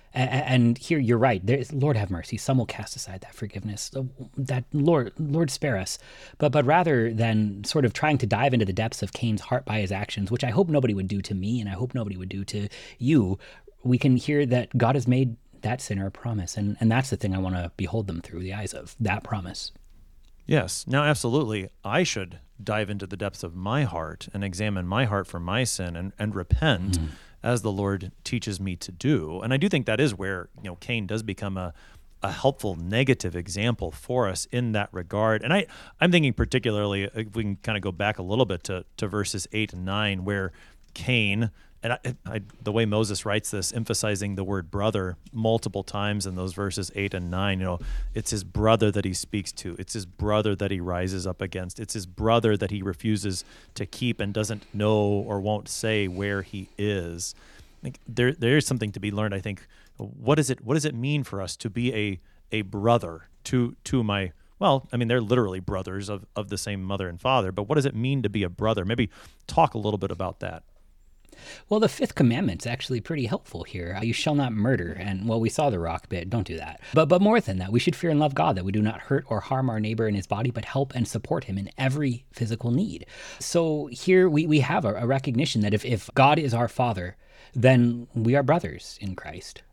And here you're right. Lord have mercy. Some will cast aside that forgiveness. That Lord spare us. But rather than sort of trying to dive into the depths of Cain's heart by his actions, which I hope nobody would do to me, and I hope nobody would do to you, we can hear that God has made that sinner a promise, and that's the thing I want to behold them through the eyes of, that promise. Yes. Now, absolutely, I should dive into the depths of my heart and examine my heart for my sin and repent. Mm-hmm. As the Lord teaches me to do. And I do think that is where, Cain does become a helpful negative example for us in that regard. And I'm thinking particularly, if we can kind of go back a little bit to verses 8 and 9, where Cain, and the way Moses writes this, emphasizing the word brother multiple times in those verses 8 and 9, it's his brother that he speaks to. It's his brother that he rises up against. It's his brother that he refuses to keep and doesn't know or won't say where he is. There is something to be learned, I think. What does it mean for us to be a brother to my, they're literally brothers of the same mother and father, but what does it mean to be a brother? Maybe talk a little bit about that. Well, the fifth commandment's actually pretty helpful here. You shall not murder. And, we saw the rock bit. Don't do that. But more than that, we should fear and love God, that we do not hurt or harm our neighbor in his body, but help and support him in every physical need. So here we have a recognition that if God is our Father, then we are brothers in Christ.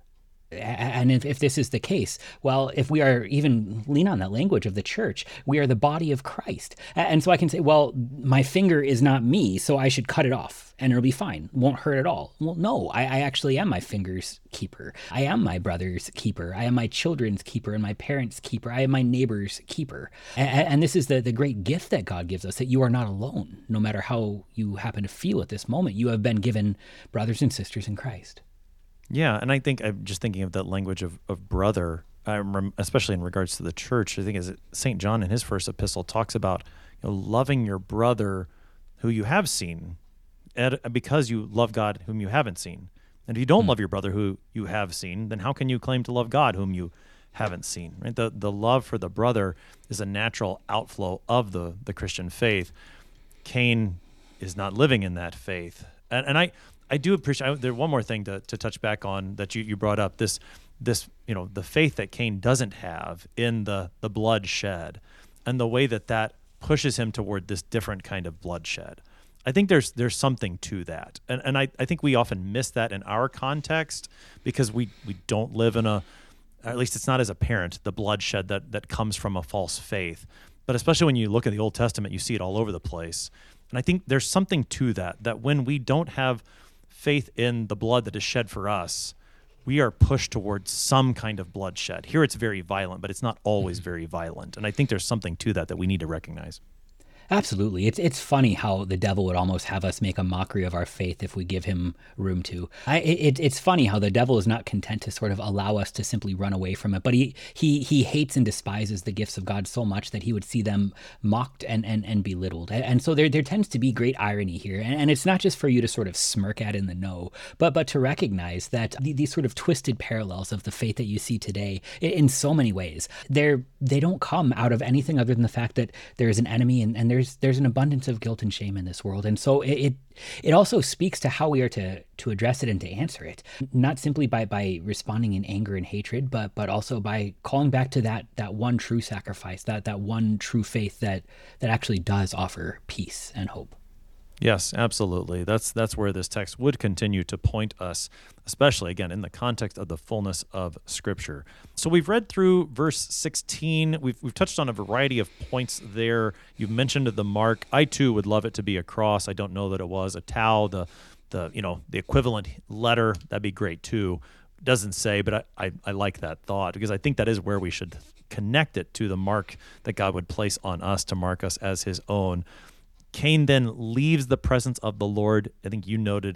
And if this is the case, well, if we are even lean on that language of the church, we are the body of Christ. And so I can say, well, my finger is not me, so I should cut it off and it'll be fine. Won't hurt at all. Well, no, I actually am my finger's keeper. I am my brother's keeper. I am my children's keeper and my parents' keeper. I am my neighbor's keeper. And this is the great gift that God gives us, that you are not alone. No matter how you happen to feel at this moment, you have been given brothers and sisters in Christ. Yeah, and I think I'm just thinking of that language of brother, especially in regards to the church. I think as St. John in his first epistle talks about loving your brother who you have seen, because you love God whom you haven't seen. And if you don't love your brother who you have seen, then how can you claim to love God whom you haven't seen? Right? The love for the brother is a natural outflow of the Christian faith. Cain is not living in that faith, and I do appreciate. There's one more thing to touch back on that you brought up. This the faith that Cain doesn't have in the blood shed, and the way that pushes him toward this different kind of bloodshed. I think there's something to that, and I think we often miss that in our context because we don't live in at least it's not as apparent, the bloodshed that comes from a false faith. But especially when you look at the Old Testament, you see it all over the place, and I think there's something to that when we don't have faith in the blood that is shed for us, we are pushed towards some kind of bloodshed. Here it's very violent, but it's not always very violent. And I think there's something to that we need to recognize. Absolutely. It's funny how the devil would almost have us make a mockery of our faith if we give him room to. It's funny how the devil is not content to sort of allow us to simply run away from it, but he hates and despises the gifts of God so much that he would see them mocked and belittled. And so there tends to be great irony here. And it's not just for you to sort of smirk at in the know, but to recognize that these sort of twisted parallels of the faith that you see today in so many ways, they don't come out of anything other than the fact that there is an enemy and there's an abundance of guilt and shame in this world. And so it also speaks to how we are to address it and to answer it, not simply by responding in anger and hatred, but also by calling back to that one true sacrifice, that one true faith that actually does offer peace and hope. Yes, absolutely. That's where this text would continue to point us, especially, again, in the context of the fullness of Scripture. So we've read through verse 16. We've touched on a variety of points there. You've mentioned the mark. I, too, would love it to be a cross. I don't know that it was. A tau, the equivalent letter, that'd be great, too. Doesn't say, but I like that thought because I think that is where we should connect it to the mark that God would place on us to mark us as his own. Cain then leaves the presence of the Lord. I think we noted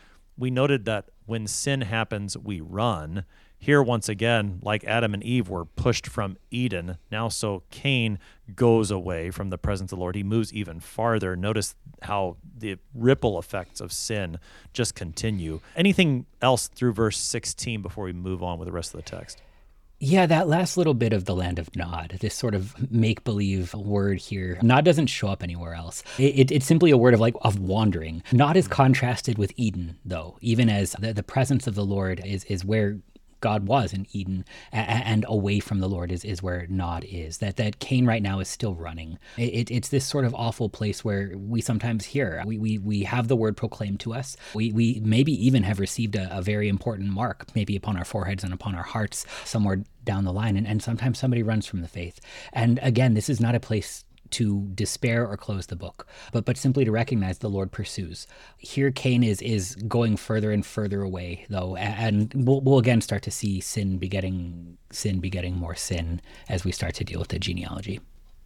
that when sin happens, we run. Here, once again, like Adam and Eve were pushed from Eden, now so Cain goes away from the presence of the Lord. He moves even farther. Notice how the ripple effects of sin just continue. Anything else through verse 16 before we move on with the rest of the text? Yeah, that last little bit of the land of Nod, this sort of make-believe word here, Nod doesn't show up anywhere else. It's simply a word of wandering. Nod is contrasted with Eden, though, even as the presence of the Lord is where God was in Eden, and away from the Lord is where Nod is. That Cain right now is still running. It's this sort of awful place where we sometimes hear, we have the word proclaimed to us. We maybe even have received a very important mark, maybe upon our foreheads and upon our hearts somewhere down the line, and sometimes somebody runs from the faith. And again, this is not a place to despair or close the book, but simply to recognize the Lord pursues. Here Cain is going further and further away, though, and we'll again start to see sin begetting more sin as we start to deal with the genealogy.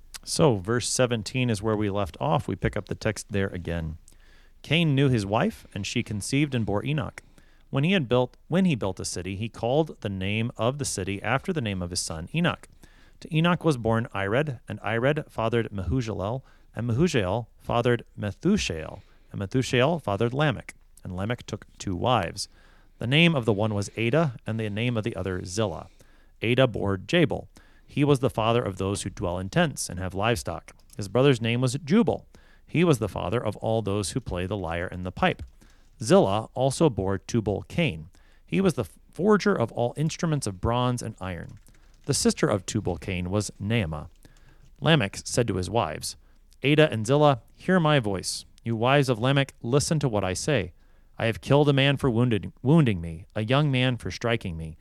So verse 17 is where we left off. We pick up the text there again. Cain knew his wife, and she conceived and bore Enoch. When he built a city, he called the name of the city after the name of his son Enoch. To Enoch was born Ired, and Ired fathered Mehujael, and Mehujael fathered Methushael, and Methushael fathered Lamech, and Lamech took 2 wives. The name of the one was Ada, and the name of the other Zillah. Ada bore Jabal. He was the father of those who dwell in tents and have livestock. His brother's name was Jubal. He was the father of all those who play the lyre and the pipe. Zillah also bore Tubal-Cain. He was the forger of all instruments of bronze and iron. The sister of Tubal-Cain was Naamah. Lamech said to his wives, Ada and Zillah, hear my voice. You wives of Lamech, listen to what I say. I have killed a man for wounding me, a young man for striking me.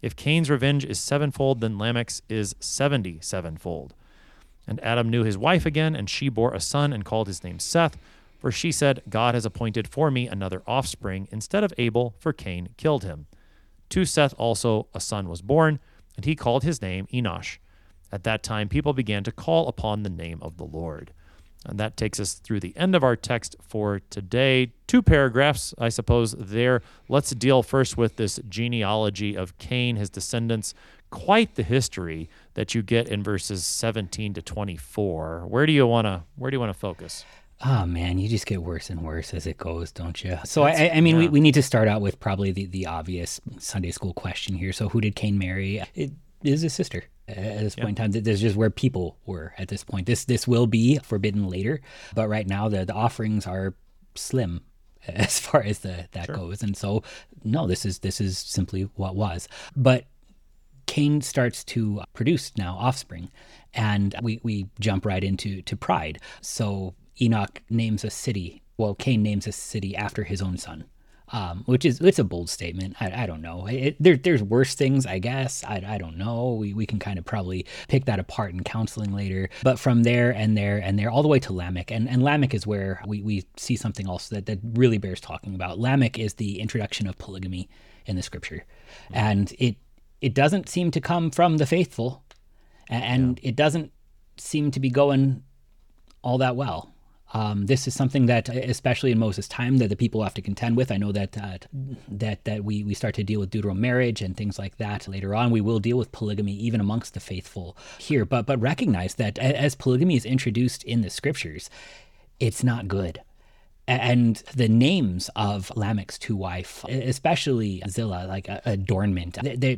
If Cain's revenge is sevenfold, then Lamech's is 77-fold. And Adam knew his wife again, and she bore a son and called his name Seth, for she said, God has appointed for me another offspring instead of Abel, for Cain killed him. To Seth also a son was born, and he called his name Enosh. At that time, people began to call upon the name of the Lord. And that takes us through the end of our text for today. 2 paragraphs, I suppose, there. Let's deal first with this genealogy of Cain, his descendants. Quite the history that you get in verses 17 to 24. Where do you want to focus? Oh man, you just get worse and worse as it goes, don't you? So I mean, we need to start out with probably the obvious Sunday school question here. So who did Cain marry? It is his sister. At this point in time, this is just where people were at this point. This will be forbidden later, but right now the offerings are slim as far as that Sure. goes, and so no, this is simply what was. But Cain starts to produce now offspring, and we jump right into pride. So Enoch names a city. Well, Cain names a city after his own son. It's a bold statement. I don't know. There's worse things, I guess. I don't know. We can kind of probably pick that apart in counseling later. But from there and there, all the way to Lamech. And Lamech is where we see something else that really bears talking about. Lamech is the introduction of polygamy in the scripture. And it doesn't seem to come from the faithful. And it doesn't seem to be going all that well. This is something that, especially in Moses' time, that the people have to contend with. I know that we start to deal with deuteromarriage and things like that later on. We will deal with polygamy even amongst the faithful here, but recognize that as polygamy is introduced in the scriptures, it's not good. And the names of Lamech's 2 wife, especially Zillah, like adornment,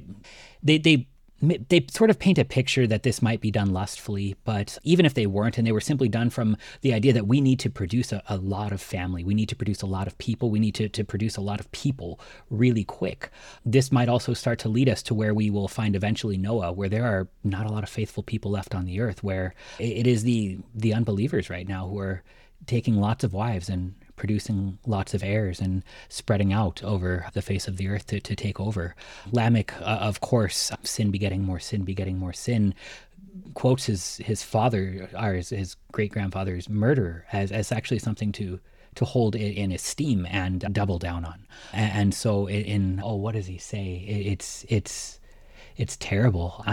they sort of paint a picture that this might be done lustfully, but even if they weren't, and they were simply done from the idea that we need to produce a lot of family, we need to produce a lot of people, we need to produce a lot of people really quick. This might also start to lead us to where we will find eventually Noah, where there are not a lot of faithful people left on the earth, where it is the unbelievers right now who are taking lots of wives and producing lots of heirs and spreading out over the face of the earth to take over. Lamech, of course, sin begetting more sin, quotes his father, or his great-grandfather's murder as actually something to hold in esteem and double down on. And so what does he say? It's terrible.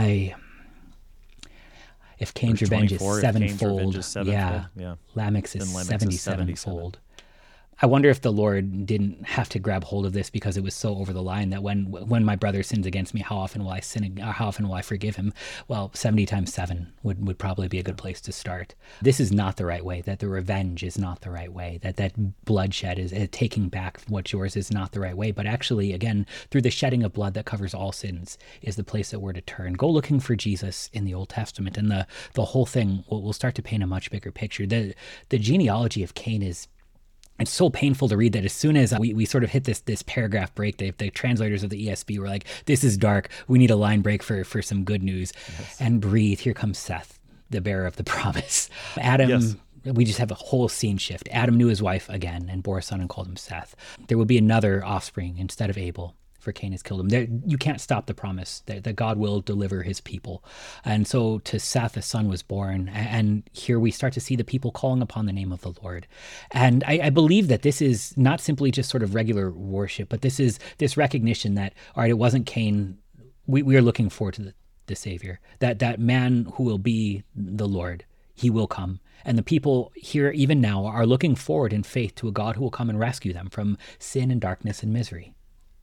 If Cain's revenge is sevenfold, Lamech's is 77-fold. I wonder if the Lord didn't have to grab hold of this because it was so over the line that when my brother sins against me, how often will I sin? How often will I forgive him? Well, 70 times 7 would probably be a good place to start. This is not the right way. That the revenge is not the right way. That bloodshed is taking back what's yours is not the right way. But actually, again, through the shedding of blood that covers all sins is the place that we're to turn. Go looking for Jesus in the Old Testament, and the whole thing will start to paint a much bigger picture. The genealogy of Cain is. It's so painful to read that as soon as we sort of hit this paragraph break, the translators of the ESV were like, this is dark. We need a line break for some good news. Yes. And breathe. Here comes Seth, the bearer of the promise. Adam, yes. We just have a whole scene shift. Adam knew his wife again and bore a son and called him Seth. There will be another offspring instead of Abel, for Cain has killed him. You can't stop the promise that God will deliver his people. And so to Seth, a son was born. And here we start to see the people calling upon the name of the Lord. And I believe that this is not simply just sort of regular worship, but this is this recognition that, all right, it wasn't Cain. We are looking forward to the Savior, that man who will be the Lord, he will come. And the people here, even now, are looking forward in faith to a God who will come and rescue them from sin and darkness and misery.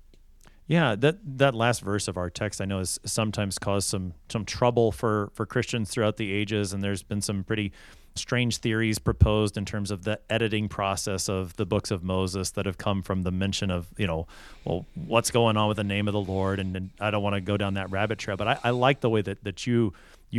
Yeah, that last verse of our text I know has sometimes caused some trouble for Christians throughout the ages, and there's been some pretty strange theories proposed in terms of the editing process of the books of Moses that have come from the mention of, what's going on with the name of the Lord, and I don't want to go down that rabbit trail, but I like the way that you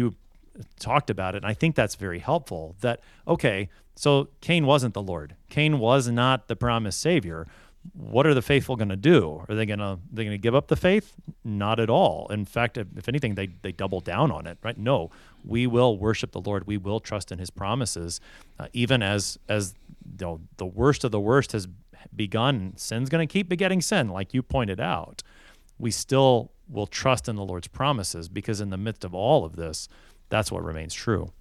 talked about it, and I think that's very helpful. That, okay, so Cain wasn't the Lord. Cain was not the promised Savior. What are the faithful going to do? Are they going to give up the faith? Not at all. In fact, if anything, they double down on it, right? No, we will worship the Lord. We will trust in His promises, even as the worst of the worst has begun. Sin's going to keep begetting sin, like you pointed out. We still will trust in the Lord's promises, because in the midst of all of this, that's what remains true.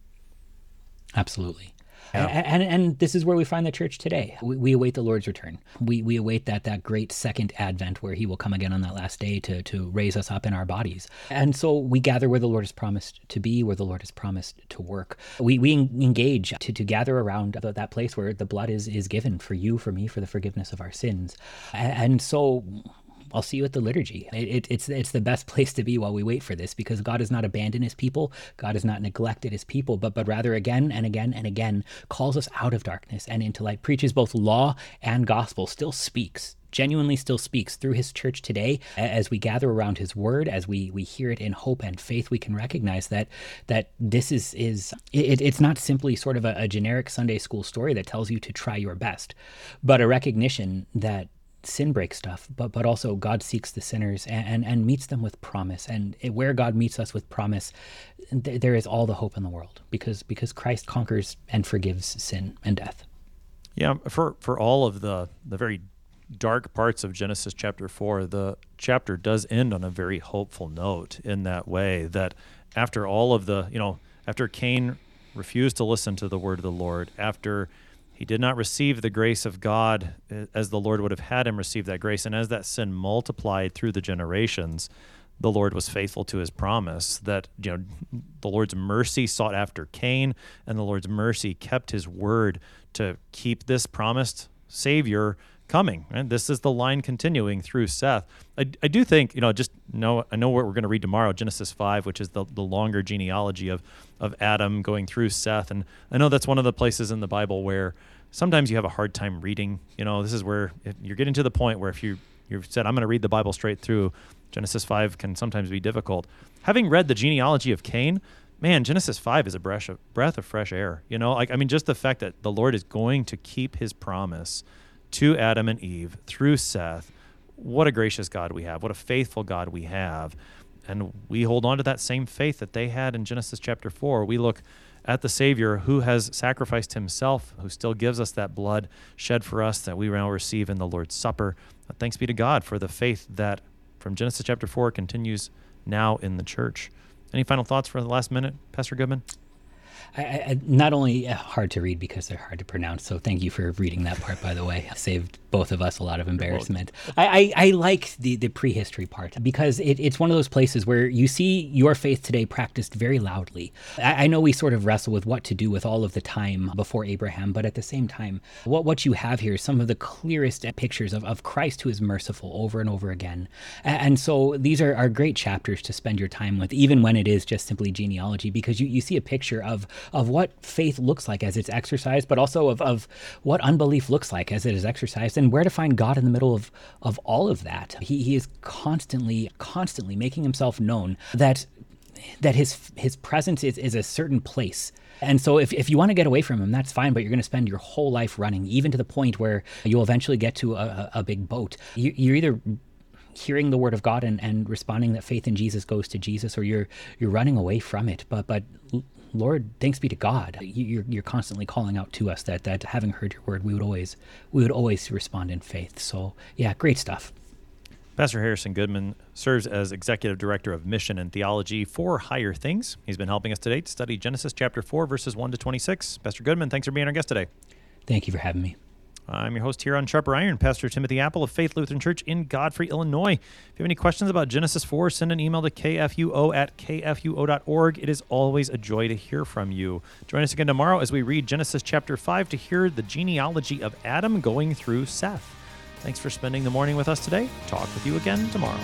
Absolutely. Yeah. And this is where we find the church today. We await the Lord's return. We await that great second advent where he will come again on that last day to raise us up in our bodies. And so we gather where the Lord has promised to be, where the Lord has promised to work. We engage to gather around that place where the blood is given for you, for me, for the forgiveness of our sins. And so I'll see you at the liturgy. It's the best place to be while we wait for this, because God has not abandoned his people. God has not neglected his people, but rather again and again and again calls us out of darkness and into light, preaches both law and gospel, still speaks, genuinely still speaks through his church today. As we gather around his word, as we hear it in hope and faith, we can recognize that this it's not simply sort of a generic Sunday school story that tells you to try your best, but a recognition that sin breaks stuff, but also God seeks the sinners and meets them with promise. And where God meets us with promise, there is all the hope in the world, because Christ conquers and forgives sin and death. Yeah, for all of the very dark parts of Genesis chapter 4, the chapter does end on a very hopeful note, in that way that after all of after Cain refused to listen to the word of the Lord, after he did not receive the grace of God as the Lord would have had him receive that grace, and as that sin multiplied through the generations, the Lord was faithful to his promise that the Lord's mercy sought after Cain, and the Lord's mercy kept his word to keep this promised Savior coming. And this is the line continuing through Seth. I do think, I know what we're going to read tomorrow, Genesis 5, which is the longer genealogy of Adam going through Seth. And I know that's one of the places in the Bible where sometimes you have a hard time reading. This is where you're getting to the point where if you've said, I'm going to read the Bible straight through, Genesis 5 can sometimes be difficult. Having read the genealogy of Cain, man, Genesis 5 is a breath of fresh air. Just the fact that the Lord is going to keep his promise to Adam and Eve through Seth. What a gracious God we have. What a faithful God we have. And we hold on to that same faith that they had in Genesis chapter 4. We look at the Savior who has sacrificed himself, who still gives us that blood shed for us that we now receive in the Lord's Supper. Thanks be to God for the faith that from Genesis chapter 4 continues now in the church. Any final thoughts for the last minute, Pastor Goodman? I not only hard to read because they're hard to pronounce, so thank you for reading that part, by the way. Saved both of us a lot of embarrassment. I like the prehistory part because it's one of those places where you see your faith today practiced very loudly. I know we sort of wrestle with what to do with all of the time before Abraham, but at the same time, what you have here is some of the clearest pictures of Christ who is merciful over and over again. And so these are great chapters to spend your time with, even when it is just simply genealogy, because you see a picture of what faith looks like as it's exercised, but also of what unbelief looks like as it is exercised, and where to find God in the middle of all of that. He is constantly making himself known that his presence is a certain place. And so if you want to get away from him, that's fine, but you're going to spend your whole life running, even to the point where you'll eventually get to a big boat. You're either hearing the word of God and responding that faith in Jesus goes to Jesus, or you're running away from it. But Lord, thanks be to God, you're constantly calling out to us that having heard your word, we would always respond in faith. So yeah, great stuff. Pastor Harrison Goodman serves as Executive Director of Mission and Theology for Higher Things. He's been helping us today to study Genesis chapter 4, verses 1 to 26. Pastor Goodman, thanks for being our guest today. Thank you for having me. I'm your host here on Sharper Iron, Pastor Timothy Apple of Faith Lutheran Church in Godfrey, Illinois. If you have any questions about Genesis 4, send an email to kfuo@kfuo.org. It is always a joy to hear from you. Join us again tomorrow as we read Genesis chapter 5 to hear the genealogy of Adam going through Seth. Thanks for spending the morning with us today. Talk with you again tomorrow.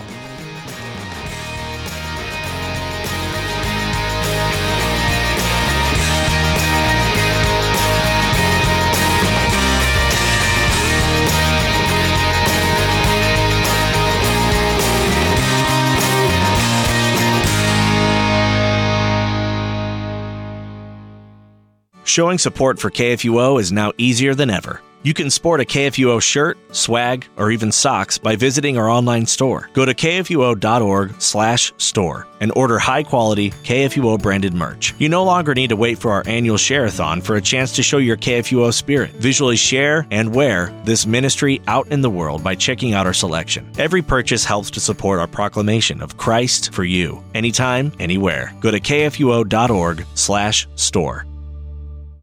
Showing support for KFUO is now easier than ever. You can sport a KFUO shirt, swag, or even socks by visiting our online store. Go to kfuo.org/store and order high-quality KFUO-branded merch. You no longer need to wait for our annual share-a-thon for a chance to show your KFUO spirit. Visually share and wear this ministry out in the world by checking out our selection. Every purchase helps to support our proclamation of Christ for you, anytime, anywhere. Go to kfuo.org/store.